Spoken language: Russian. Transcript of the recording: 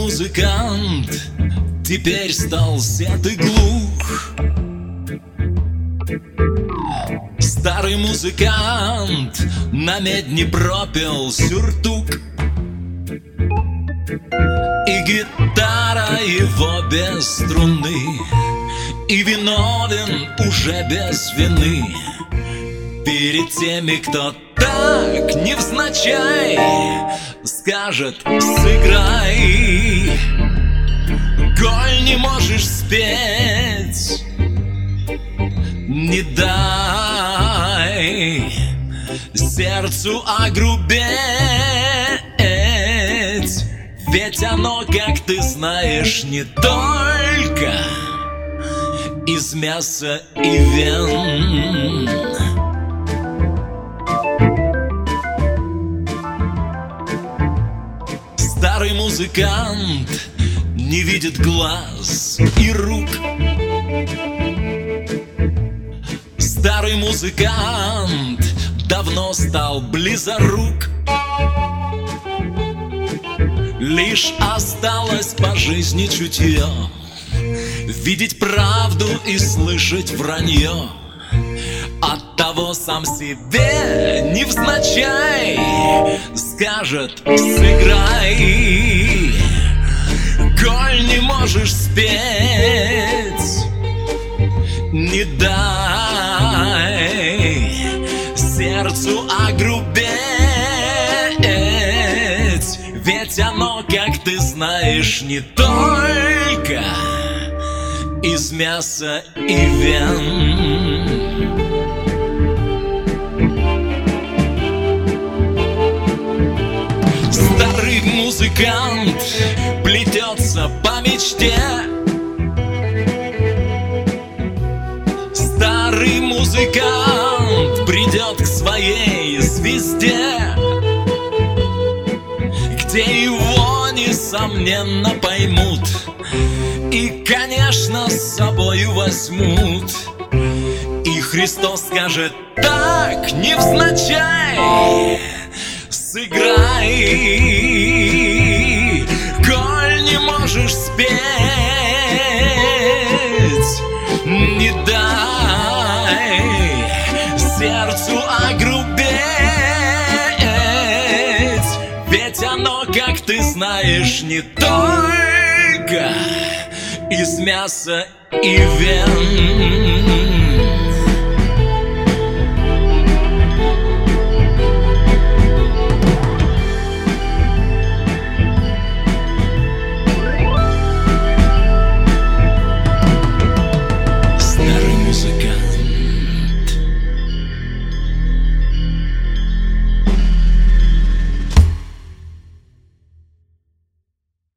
музыкант теперь стал сед и глух. Старый музыкант на медне пропел сюртук, и гитара его без струны, и виновен уже без вины перед теми, кто так невзначай скажет: сыграй. Коль не можешь спеть, не дай сердцу огрубеть, ведь оно, как ты знаешь, не только из мяса и вен. Старый музыкант не видит глаз и рук. Старый музыкант давно стал близорук. Лишь осталось по жизни чутье, видеть правду и слышать вранье. Оттого сам себе невзначай скажет: сыграй. Коль не можешь спеть, не дай сердцу огрубеть, ведь оно, как ты знаешь, не только из мяса и вен. Старый музыкант плетется по мечте. Старый музыкант бредет к своей звезде, где его, несомненно, поймут и, конечно, с собою возьмут. И Христос скажет так невзначай: сыграй. Коль не можешь спеть, не дай сердцу огрубеть, ведь оно, как ты знаешь, не только из мяса и вен.